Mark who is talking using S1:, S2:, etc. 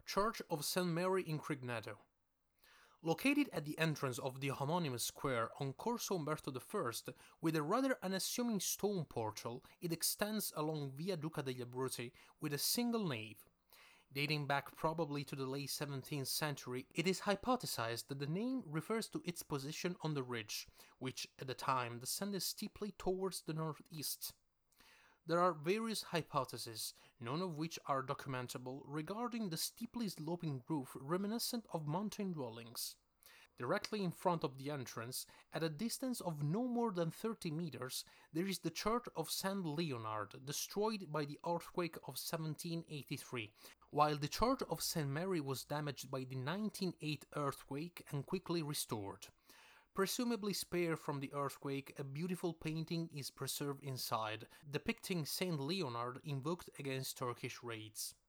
S1: Church of St. Mary in Crigneto. Located at the entrance of the homonymous square on Corso Umberto I, with a rather unassuming stone portal, it extends along Via Duca degli Abruzzi with a single nave. Dating back probably to the late 17th century, it is hypothesized that the name refers to its position on the ridge, which at the time descended steeply towards the northeast. There are various hypotheses, none of which are documentable, regarding the steeply sloping roof reminiscent of mountain dwellings. Directly in front of the entrance, at a distance of no more than 30 meters, there is the Church of St. Leonard, destroyed by the earthquake of 1783, while the Church of St. Mary was damaged by the 1908 earthquake and quickly restored. Presumably spared from the earthquake, a beautiful painting is preserved inside, depicting Saint Leonard invoked against Turkish raids.